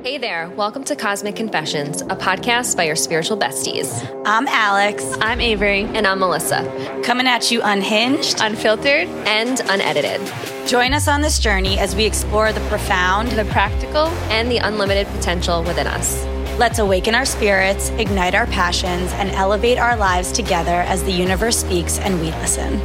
Hey there, welcome to Cosmic Confessions, a podcast by your spiritual besties. I'm Alex. I'm Avery. And I'm Melissa. Coming at you unhinged, unfiltered, and unedited. Join us on this journey as we explore the profound, the practical, and the unlimited potential within us. Let's awaken our spirits, ignite our passions, and elevate our lives together as the universe speaks and we listen.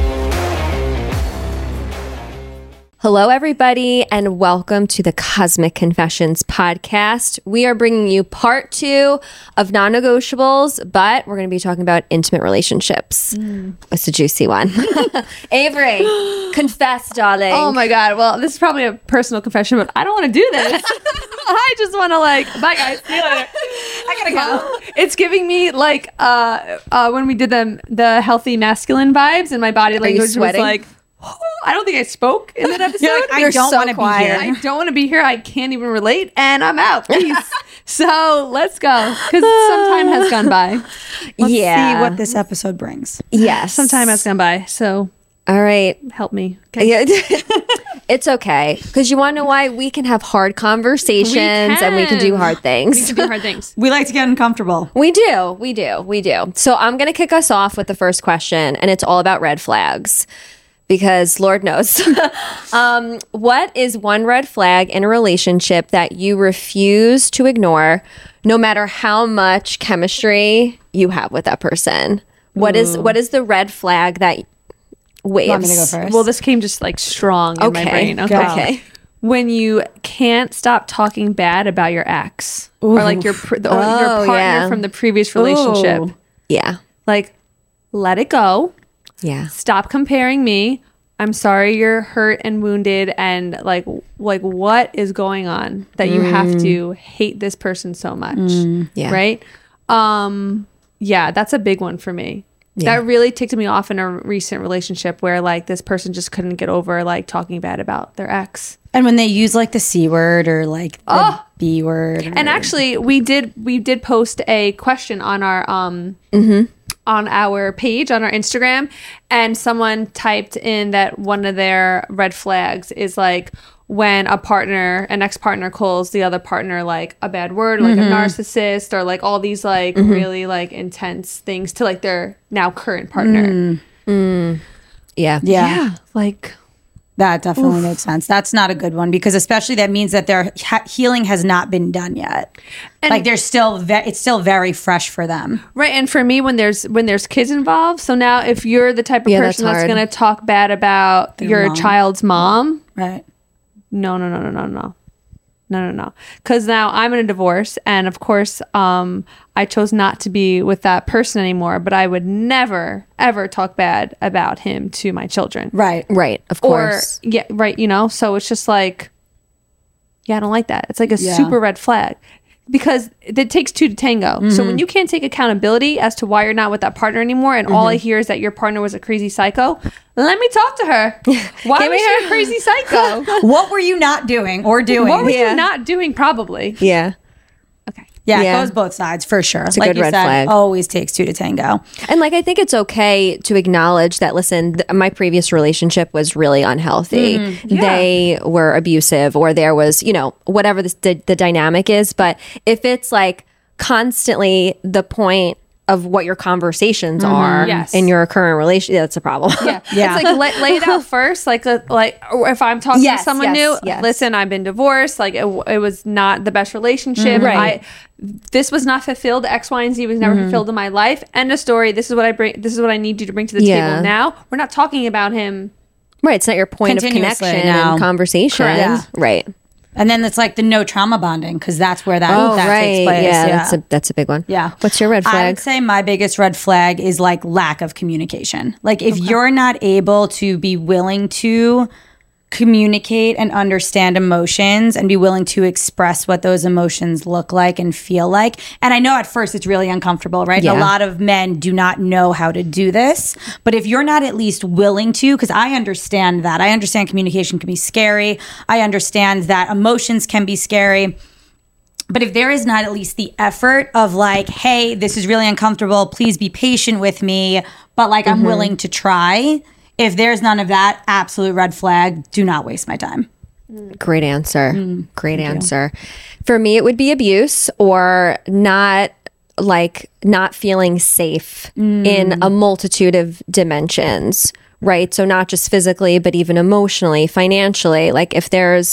Hello, everybody, and welcome to the Cosmic Confessions podcast. We are bringing you part 2 of non-negotiables, but we're going to be talking about intimate relationships. It's a juicy one. Avery, confess, darling. Oh my God. Well, this is probably a personal confession, but I don't want to do this. I just want to bye guys. See you later. I gotta go. It's giving me when we did the healthy masculine vibes, and my body language was like, I don't think I spoke in that episode. I don't want to be here. I don't want to be here. I can't even relate, and I'm out. Peace. So let's go, because some time has gone by. Let's see what this episode brings. Yes. Some time has gone by. So, all right. Help me. Okay. Yeah. It's okay. Because you want to know why? We can have hard conversations and we can do hard things. We can do hard things. We like to get uncomfortable. We do. So I'm going to kick us off with the first question, and it's all about red flags. Because Lord knows. What is one red flag in a relationship that you refuse to ignore, no matter how much chemistry you have with that person? What is the red flag that waves? Want me to go first? Well, this came just strong in my brain. Okay. When you can't stop talking bad about your ex or your partner from the previous relationship. Ooh. Yeah. Let it go. Yeah. Stop comparing me. I'm sorry you're hurt and wounded, and what is going on that you have to hate this person so much? Yeah. Right? Yeah, that's a big one for me. Yeah. That really ticked me off in a recent relationship where this person just couldn't get over talking bad about their ex. And when they use the C word or the B word. And actually we did post a question on our on our page, on our Instagram, and someone typed in that one of their red flags is when an ex-partner calls the other partner a bad word, a narcissist, or all these really intense things to their now current partner. Yeah. That definitely makes sense. That's not a good one, because especially that means that their healing has not been done yet. And they're still it's still very fresh for them. Right. And for me, when there's kids involved, so now if you're the type of person that's going to talk bad about your child's mom, right? No. Because now I'm in a divorce, and of course, I chose not to be with that person anymore. But I would never, ever talk bad about him to my children. Right. Of course. Or, yeah, right. So it's just I don't like that. It's a super red flag. Because it takes two to tango. So when you can't take accountability as to why you're not with that partner anymore, and all I hear is that your partner was a crazy psycho, let me talk to her. Why was she a crazy psycho? What were you not doing or doing? What were you not doing, probably? Yeah. Okay. Yeah, it goes both sides for sure. It's a good red flag. Always takes two to tango. And I think it's okay to acknowledge that, listen, my previous relationship was really unhealthy. They were abusive, or there was, whatever the dynamic is. But if it's constantly the point of what your conversations are in your current relationship, that's a problem. Yeah. It's lay it out first. Or if I'm talking to someone new, listen, I've been divorced. It was not the best relationship. Right. This was not fulfilled. X, Y, and Z was never fulfilled in my life. End of story. This is what I bring. This is what I need you to bring to the table now. We're not talking about him. Right. It's not your point of connection and conversation. Yeah. Right. And then it's the no trauma bonding, because that's where that takes place. Yeah, that's a big one. Yeah. What's your red flag? I would say my biggest red flag is lack of communication. If you're not able to be willing to communicate and understand emotions and be willing to express what those emotions look like and feel like. And I know at first it's really uncomfortable, right? Yeah. A lot of men do not know how to do this. But if you're not at least willing to, because I understand that. I understand communication can be scary. I understand that emotions can be scary. But if there is not at least the effort of hey, this is really uncomfortable, please be patient with me, but I'm willing to try. If there's none of that, absolute red flag, do not waste my time. Great answer. Great answer. For me, it would be abuse or not feeling safe in a multitude of dimensions, right? So not just physically, but even emotionally, financially. Like if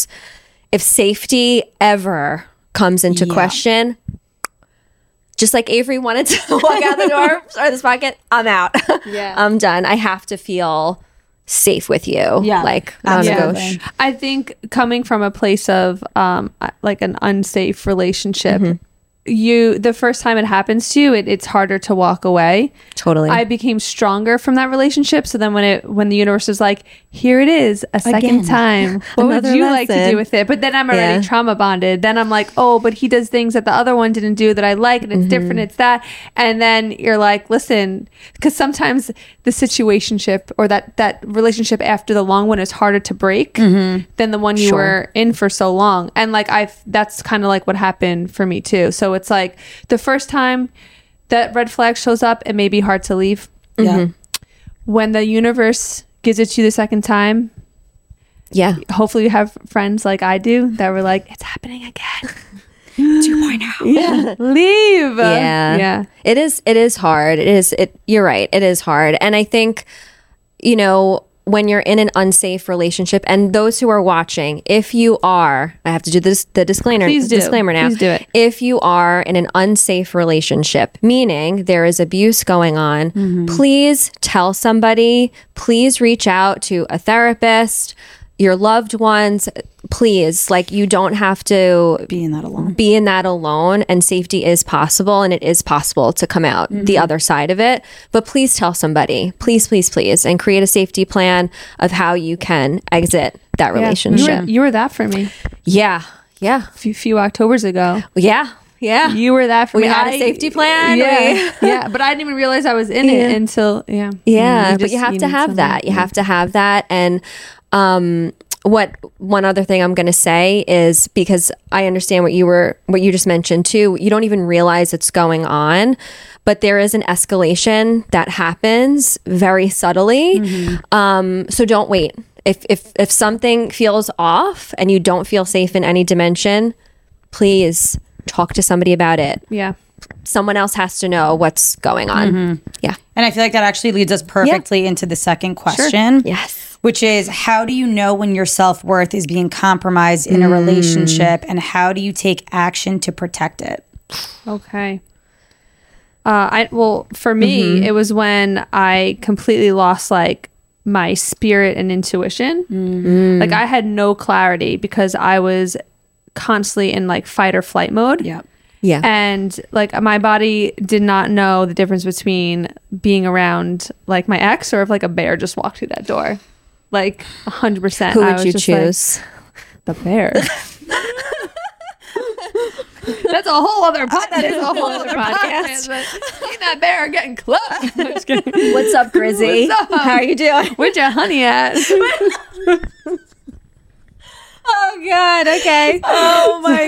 safety ever comes into question, just like Avery wanted to walk out the door or this pocket, I'm out. Yeah. I'm done. I have to feel safe with you. Yeah, like absolutely. I think coming from a place of like an unsafe relationship, the first time it happens to you, it's harder to walk away. Totally. I became stronger from that relationship. So then when the universe was like, here it is, a second Again. time, what would Another you like to lesson. do with it? But then I'm already trauma bonded. Then I'm like, oh, but he does things that the other one didn't do that I like, and it's different, it's that. And then you're like, listen, because sometimes the situationship or that relationship after the long one is harder to break than the one you were in for so long. And like that's kind of like what happened for me too. So it's like the first time that red flag shows up, it may be hard to leave. Yeah. When the universe gives it to you the second time, yeah. hopefully you have friends like I do that were like, it's happening again. 2.0. Yeah. Leave. Yeah. Yeah. It is hard. You're right. It is hard. And I think, when you're in an unsafe relationship, and those who are watching, if you are, I have to do the disclaimer now. Please do it. If you are in an unsafe relationship, meaning there is abuse going on, please tell somebody, please reach out to a therapist, your loved ones, please. Like, you don't have to Be in that alone. And safety is possible, and it is possible to come out the other side of it. But please tell somebody, please, and create a safety plan of how you can exit that relationship. You were that for me Yeah. a few Octobers ago. Yeah. You were that for me. We had a safety plan. Yeah, but I didn't even realize I was in it until Yeah, You but just- you have to need have that. something. You have to have that. And one other thing I'm going to say is, because I understand what you just mentioned too. You don't even realize it's going on, but there is an escalation that happens very subtly. So don't wait. If something feels off and you don't feel safe in any dimension, please talk to somebody about it. Yeah. Someone else has to know what's going on. Yeah. And I feel like that actually leads us perfectly into the second question. Yes. Which is, how do you know when your self-worth is being compromised in a relationship, and how do you take action to protect it? Okay. For me, it was when I completely lost like my spirit and intuition. Like I had no clarity because I was constantly in like fight or flight mode. Yeah. Yeah. And like my body did not know the difference between being around like my ex or if like a bear just walked through that door. Like 100%. Who I would was you just like, choose? the bear. That's a whole other podcast. That is a whole other podcast. Me and that bear are getting close. I'm just kidding. What's up, Grizzy? What's up? How are you doing? Where'd your honey at? Oh God. Okay. Oh my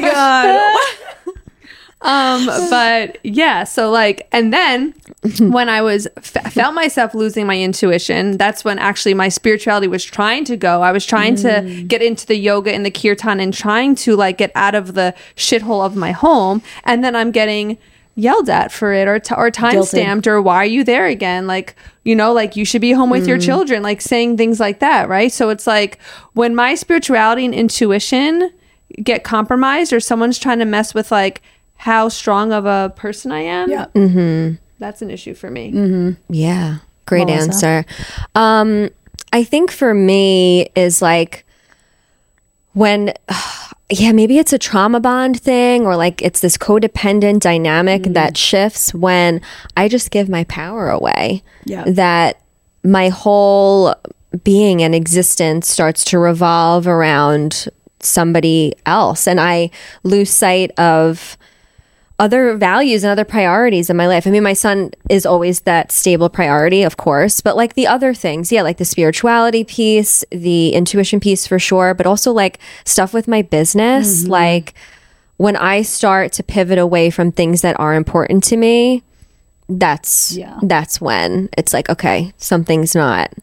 God. But yeah, so like, and then when I was felt myself losing my intuition, that's when actually my spirituality was trying to go. I was trying to get into the yoga and the kirtan and trying to like get out of the shithole of my home, and then I'm getting yelled at for it or time stamped or why are you there again, like, like you should be home with your children, like saying things like that, right? So it's like when my spirituality and intuition get compromised, or someone's trying to mess with like how strong of a person I am, that's an issue for me. Yeah. Great Melissa? answer. I think for me is like when, maybe it's a trauma bond thing, or like it's this codependent dynamic that shifts when I just give my power away. Yeah. That my whole being and existence starts to revolve around somebody else, and I lose sight of other values and other priorities in my life. I mean, my son is always that stable priority, of course, but like the other things, like the spirituality piece, the intuition piece for sure, but also like stuff with my business. Like when I start to pivot away from things that are important to me, that's when it's like, okay, something's not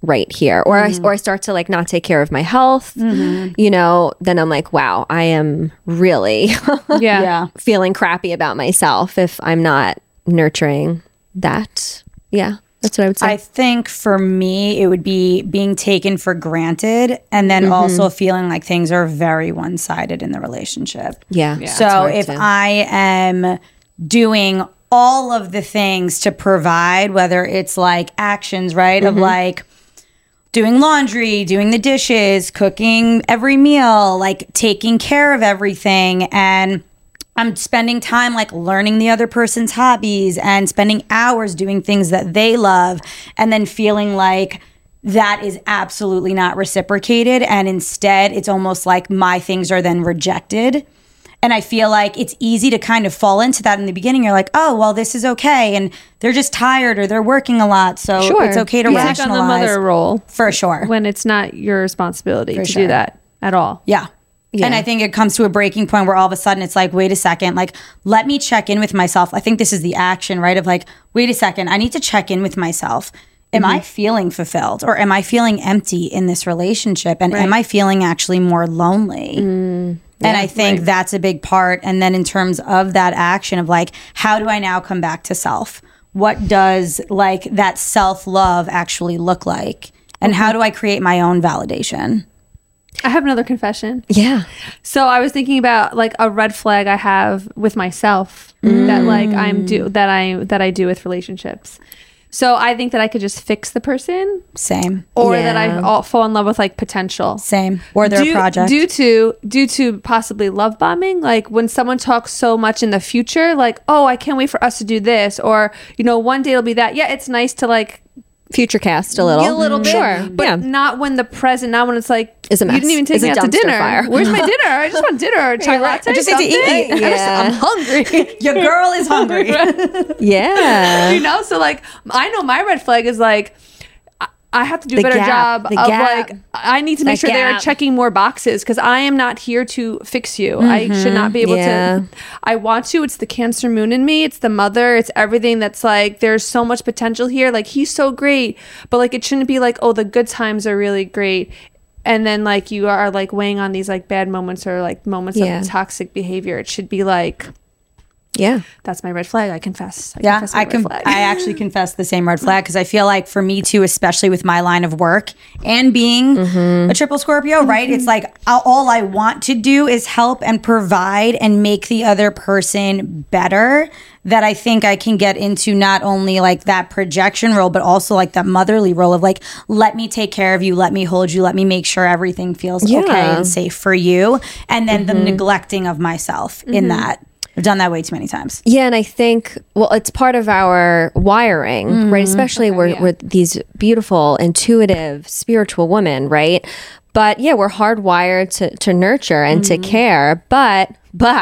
right here. Or I start to like not take care of my health, you know, then I'm like, wow, I am really Yeah. feeling crappy about myself if I'm not nurturing that. Yeah, that's what I would say. I think for me, it would be being taken for granted and then also feeling like things are very one-sided in the relationship. yeah. So if I am doing all of the things to provide, whether it's like actions, right, of like doing laundry, doing the dishes, cooking every meal, like taking care of everything, and I'm spending time like learning the other person's hobbies and spending hours doing things that they love, and then feeling like that is absolutely not reciprocated, and instead it's almost like my things are then rejected. And I feel like it's easy to kind of fall into that in the beginning. You're like, oh, well, this is okay. And they're just tired or they're working a lot. So it's okay to Take on rationalize. the mother role For sure. when it's not your responsibility to sure. do that at all. Yeah. And I think it comes to a breaking point where all of a sudden it's like, wait a second, like, let me check in with myself. I think this is the action, right? Of like, wait a second, I need to check in with myself. Am I feeling fulfilled or am I feeling empty in this relationship? And am I feeling actually more lonely? And I think that's a big part. And then in terms of that action of like, how do I now come back to self? What does like that self-love actually look like? And how do I create my own validation? I have another confession. Yeah. So I was thinking about like a red flag I have with myself that like that I do with relationships. So I think that I could just fix the person, Same. or that I fall in love with like potential. Same. Or their project. Due to possibly love bombing, like when someone talks so much in the future, like, oh, I can't wait for us to do this, or you know, one day it'll be that. Yeah, it's nice to like Future cast a little. a little bit, Sure. but not when the present. Not when it's like Is a you mess. didn't even take Is me a out to dumpster dinner. fire. Where's my dinner? I just want dinner or chai latte. I just need to eat. something. Yeah. I'm hungry. Your girl is hungry. Yeah. You know, so like I know my red flag is like I have to do a The better gap, job the of gap. like I need to make That sure they are gap. checking more boxes because I am not here to fix you. I should not be able Yeah. to. I want to. It's the Cancer moon in me. It's the mother. It's everything that's like there's so much potential here. Like he's so great, but like it shouldn't be like oh the good times are really great. And then like you are like weighing on these like bad moments or like moments Yeah. of toxic behavior. It should be like Yeah. that's my red flag. I confess. Yeah, confess my red flag. I actually confess the same red flag because I feel like for me too, especially with my line of work and being a triple Scorpio, right? It's like all I want to do is help and provide and make the other person better. That I think I can get into not only like that projection role, but also like that motherly role of like, let me take care of you, let me hold you, let me make sure everything feels okay and safe for you. And then the neglecting of myself in that. I've done that way too many times. Yeah, and I think, well, it's part of our wiring, right? Especially we're these beautiful, intuitive, spiritual women, right? But yeah, we're hardwired to nurture and to care. But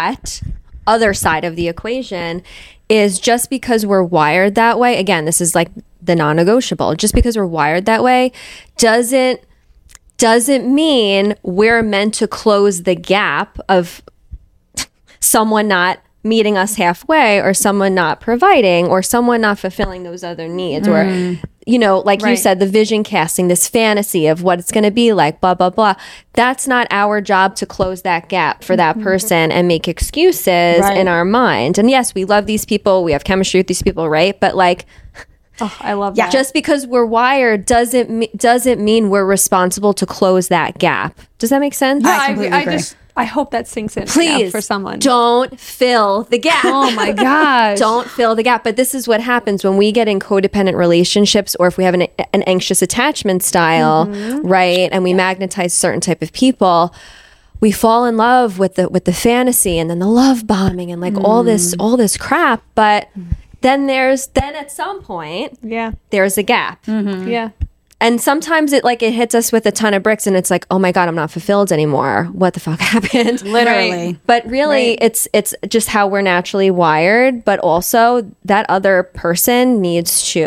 other side of the equation is just because we're wired that way. Again, this is like the non-negotiable. Just because we're wired that way doesn't mean we're meant to close the gap of someone not meeting us halfway or someone not providing or someone not fulfilling those other needs or you know like you said the vision casting, this fantasy of what it's going to be like, blah blah blah. That's not our job to close that gap for that person and make excuses in our mind. And yes, we love these people, we have chemistry with these people, right? But like Oh, I love that. just because we're wired doesn't mean we're responsible to close that gap. Does that make sense? I completely agree. I hope that sinks in right now Please, for someone. don't fill the gap. Oh my gosh. Don't fill the gap. But this is what happens when we get in codependent relationships, or if we have an anxious attachment style, right? And we magnetize certain type of people. We fall in love with the fantasy and then the love bombing and like all this crap. But then at some point Yeah. there's a gap. Yeah. And sometimes it hits us with a ton of bricks and it's like, oh my God, I'm not fulfilled anymore. What the fuck happened? Literally. But really it's just how we're naturally wired, but also that other person needs to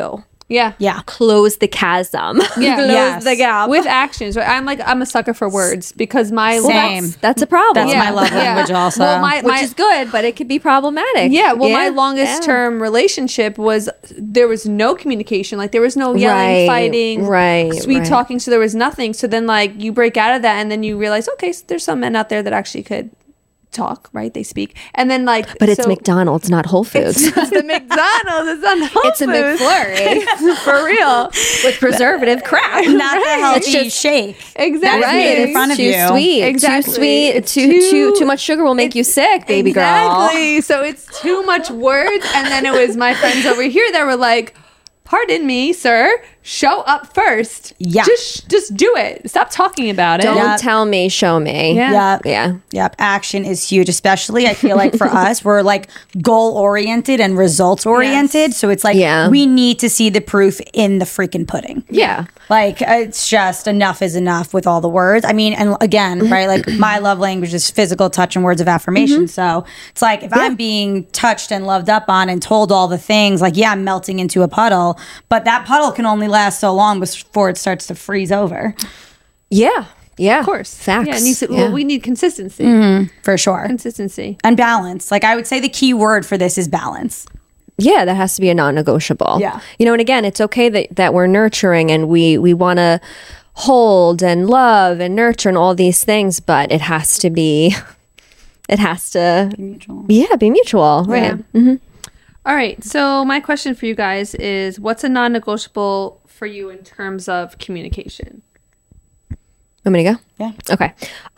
Yeah. Yeah. Close the chasm. Yeah. Close Yes. the gap. With actions, right? I'm a sucker for words because my Same. That's a problem. That's my love language also. Well, Which is good, but it could be problematic. Yeah, well, my longest term relationship was there was no communication. Like there was no yelling, fighting, sweet talking. So there was nothing. So then like you break out of that and then you realize, okay, so there's some men out there that actually could talk, right? They speak. And then like But it's McDonald's, not Whole Foods. It's the McDonald's. It's not Whole It's a Foods. McFlurry. For real. With preservative crap. Not the healthy just- shake. Exactly. That is made in front of too you. sweet. Exactly. Too sweet. It's Too much sugar will make you sick, baby girl. Exactly. So it's too much words. And then it was my friends over here that were like, pardon me, sir, show up first. Yeah. Just do it. Stop talking about it. Don't Yep. tell me, show me. Yeah. Yeah. Yep. Action is huge, especially I feel like for us, we're like goal oriented and results oriented. Yes. So it's like Yeah. we need to see the proof in the freaking pudding. Yeah. Like it's just enough is enough with all the words. I mean, and again, right? Like my love language is physical touch and words of affirmation. So it's like if I'm being touched and loved up on and told all the things, like yeah, I'm melting into a puddle, but that puddle can only last so long before it starts to freeze over. Yeah. Yeah. Of course. Facts. Yeah, it needs to, Yeah. well, we need consistency. For sure. Consistency. And balance. Like I would say the key word for this is balance. Yeah, that has to be a non-negotiable. Yeah. You know, and again, it's okay that we're nurturing and we want to hold and love and nurture and all these things, but it has to be Mutual. be mutual. Right. Yeah. All right. So my question for you guys is what's a non-negotiable for you in terms of communication? Want me to go? Yeah. Okay.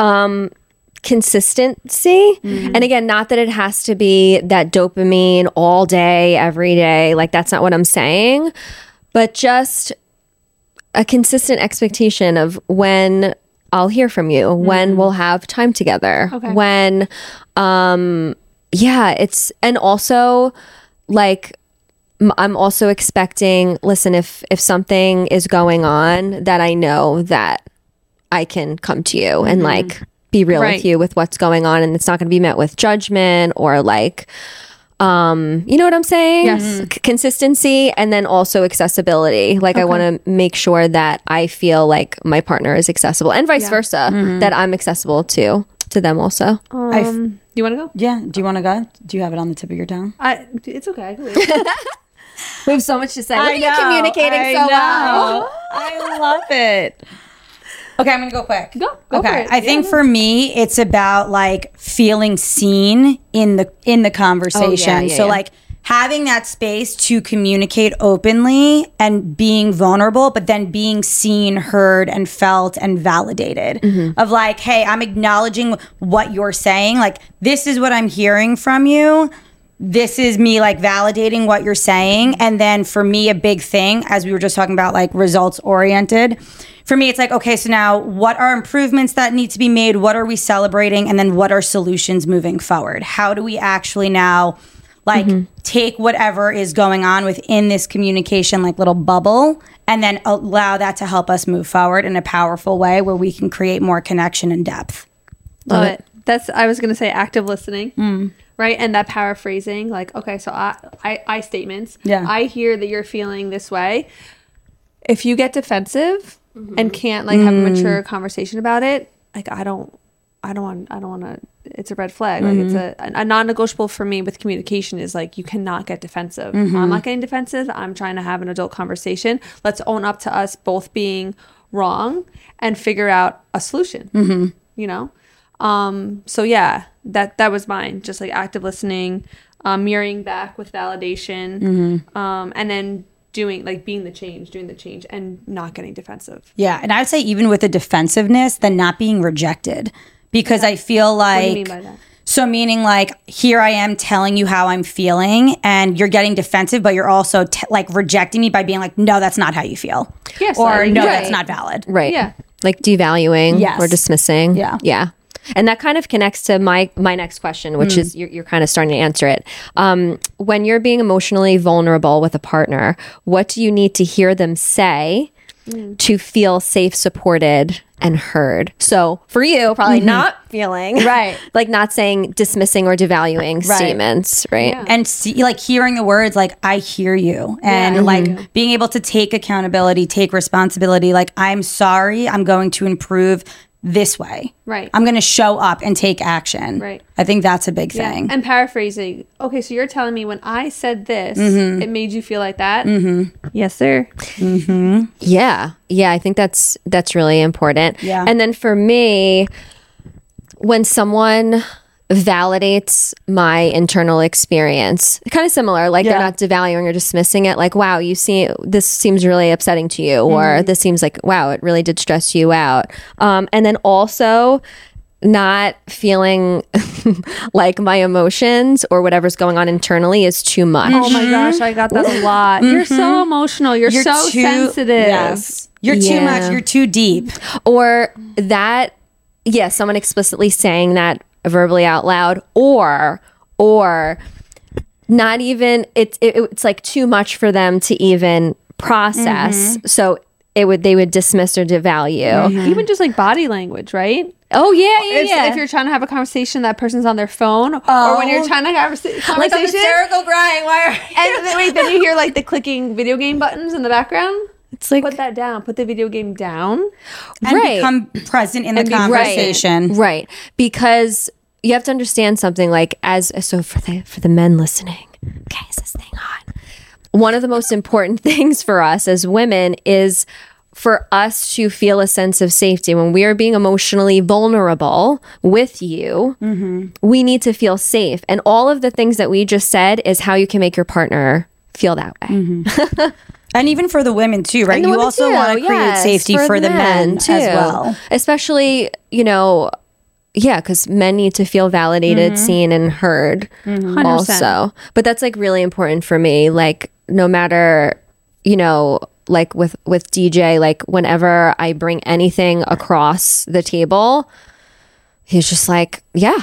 Consistency. And again, not that it has to be that dopamine all day, every day. Like that's not what I'm saying. But just a consistent expectation of when I'll hear from you, when we'll have time together, Okay. when, it's, and also like, I'm also expecting, listen, if something is going on that I know that I can come to you and like be real Right. with you with what's going on, and it's not going to be met with judgment or like you know what I'm saying? Yes. Consistency, and then also accessibility. Like I want to make sure that I feel like my partner is accessible and vice versa, that I'm accessible to them also. You want to go? Yeah. Do you want to go? Do you have it on the tip of your tongue? It's okay. I can wait. We have so much to say. Look at you communicating so well. I love it. Okay, I'm gonna go quick. Go okay. for it. I think for me, it's about like feeling seen in the conversation. yeah, So yeah. like having that space to communicate openly and being vulnerable, but then being seen, heard, and felt and validated. Of like, hey, I'm acknowledging what you're saying. Like, this is what I'm hearing from you. This is me like validating what you're saying. And then for me, a big thing, as we were just talking about, like results oriented. For me, it's like, okay, so now what are improvements that need to be made? What are we celebrating? And then what are solutions moving forward? How do we actually now like take whatever is going on within this communication, like little bubble, and then allow that to help us move forward in a powerful way where we can create more connection and depth. Love it. I was going to say active listening. Right. And that paraphrasing, like, okay, so I statements. Yeah. I hear that you're feeling this way. If you get defensive and can't like have a mature conversation about it, like I don't want to, it's a red flag. Like it's a non-negotiable for me with communication is like, you cannot get defensive. I'm not getting defensive. I'm trying to have an adult conversation. Let's own up to us both being wrong and figure out a solution, you know? So yeah, that was mine. Just like active listening, mirroring back with validation, and then doing the change and not getting defensive. Yeah. And I would say even with the defensiveness, then not being rejected. Because I feel like, What do you mean by that? So meaning like, here I am telling you how I'm feeling and you're getting defensive, but you're also like rejecting me by being like, no, that's not how you feel. Yes, Or no, Right. that's not valid. Right. Yeah. Like devaluing Yes. or dismissing. Yeah. Yeah. And that kind of connects to my next question, which is you're kind of starting to answer it. When you're being emotionally vulnerable with a partner, what do you need to hear them say to feel safe, supported, and heard. So for you, probably not feeling Right. like not saying dismissing or devaluing statements, right? Yeah. And like hearing the words like I hear you, and like being able to take accountability, take responsibility, like I'm sorry, I'm going to improve this way. Right. I'm going to show up and take action. Right. I think that's a big Yeah. thing. And paraphrasing, okay, so you're telling me when I said this, it made you feel like that? Yes, sir. Yeah. Yeah, I think that's really important. Yeah. And then for me, when someone validates my internal experience, kind of similar, like they're Yeah. not devaluing or dismissing it, like, wow, you see, this seems really upsetting to you, or this seems like, wow, it really did stress you out. And then also not feeling like my emotions or whatever's going on internally is too much. Oh my gosh, I got that a lot. You're so emotional. You're so sensitive. Yes. You're too Yeah. much. You're too deep. Or that, someone explicitly saying that verbally out loud, or not even, it's like too much for them to even process. So they would dismiss or devalue. Even just like body language, right? Oh yeah. If you're trying to have a conversation, that person's on their phone, or when you're trying to have a conversation, like I'm hysterical crying. Why are and then you hear like the clicking video game buttons in the background. It's like Put that down. Put the video game down. And Right. become present in the be conversation. right, because you have to understand something, like so for the men listening, okay, is this thing on? One of the most important things for us as women is for us to feel a sense of safety when we are being emotionally vulnerable with you. We need to feel safe, and all of the things that we just said is how you can make your partner feel that way. And even for the women too, right? And the You women also too, want to create yes, safety for the men as well. Especially, because men need to feel validated, seen, and heard 100%. also. But that's like really important for me. Like no matter, like with DJ, like whenever I bring anything across the table, he's just like,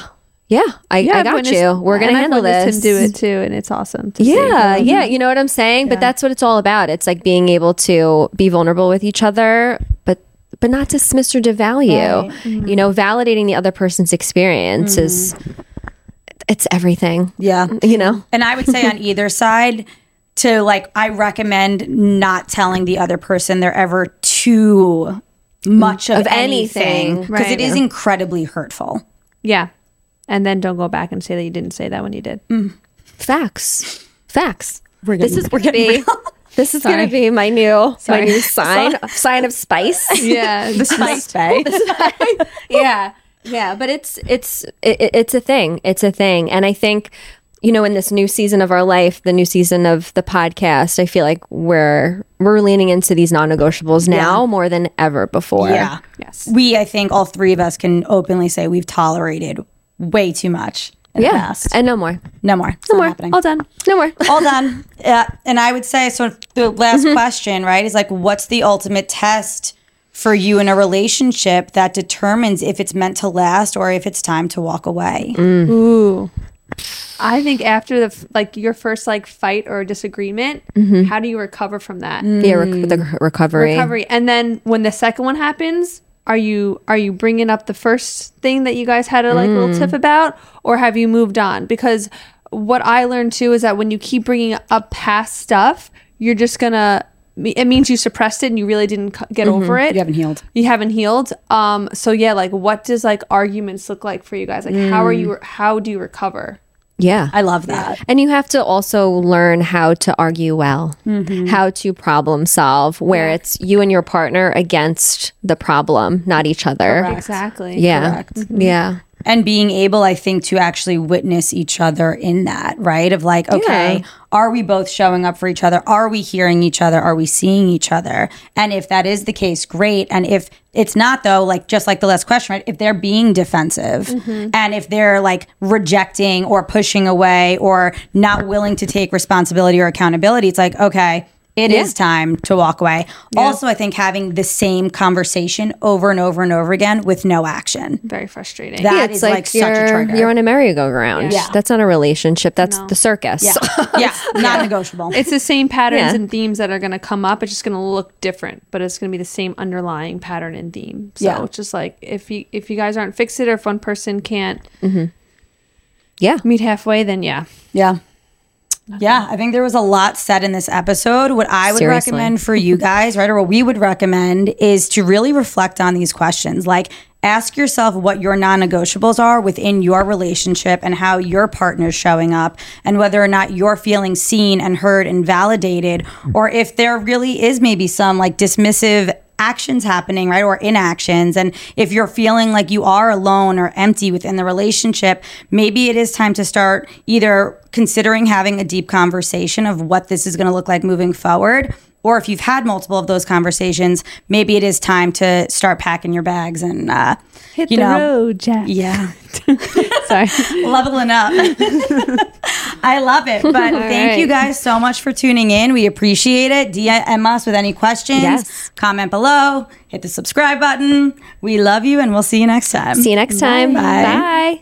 I got you. We're going to handle this. Him do it too, and it's awesome. To see. Yeah, you know what I'm saying? But that's what it's all about. It's like being able to be vulnerable with each other, but not dismiss or devalue. Right. Validating the other person's experience is it's everything. Yeah. And I would say on either side to like, I recommend not telling the other person they're ever too much of anything, because Right. it is incredibly hurtful. Yeah. And then don't go back and say that you didn't say that when you did. Facts. We're This is going to be this is going to be my new sign of spice. Yeah. The spice bay. Yeah, but it's a thing. It's a thing. And I think, in this new season of our life, the new season of the podcast, I feel like we're leaning into these non-negotiables now more than ever before. Yeah. Yes. I think all three of us can openly say we've tolerated way too much in the past. And no more. No more. It's not happening. All done. No more. All done. Yeah. And I would say, so the last question, right, is like, what's the ultimate test for you in a relationship that determines if it's meant to last or if it's time to walk away? Ooh. I think after your first fight or disagreement, how do you recover from that? Yeah, the recovery. And then when the second one happens, are you bringing up the first thing that you guys had a little tiff about, or have you moved on? Because what I learned too is that when you keep bringing up past stuff, you're just gonna. It means you suppressed it and you really didn't get over it. You haven't healed. You haven't healed. So yeah, what does arguments look like for you guys? How do you recover? Yeah. I love that. And you have to also learn how to argue well, how to problem solve, where it's you and your partner against the problem, not each other. Correct. Exactly. Yeah. Correct. Yeah. And being able, I think, to actually witness each other in that, right? Of okay, are we both showing up for each other? Are we hearing each other? Are we seeing each other? And if that is the case, great. And if it's not, though, just like the last question, right? If they're being defensive and if they're rejecting or pushing away or not willing to take responsibility or accountability, it's okay, it is time to walk away. Also, I think having the same conversation over and over and over again with no action. Very frustrating. That is like such a trigger. You're on a merry-go-round. Yeah. That's not a relationship. That's the circus. Yeah, non-negotiable. It's the same patterns Yeah. and themes that are going to come up. It's just going to look different, but it's going to be the same underlying pattern and theme. So Yeah. it's just like if you guys aren't fixed it, or if one person can't Yeah. meet halfway, then yeah. Yeah, I think there was a lot said in this episode. What I would Seriously. recommend for you guys, right, or what we would recommend is to really reflect on these questions. Like, ask yourself what your non-negotiables are within your relationship and how your partner's showing up, and whether or not you're feeling seen and heard and validated, or if there really is maybe some like dismissive actions happening, right? Or inactions. And if you're feeling like you are alone or empty within the relationship, maybe it is time to start either considering having a deep conversation of what this is going to look like moving forward. Or if you've had multiple of those conversations, maybe it is time to start packing your bags and, Hit the road, Jack. Yeah. Sorry. Leveling up. I love it. But thank you guys so much for tuning in. We appreciate it. DM us with any questions. Yes. Comment below. Hit the subscribe button. We love you, and we'll see you next time. See you next time. Bye. Bye.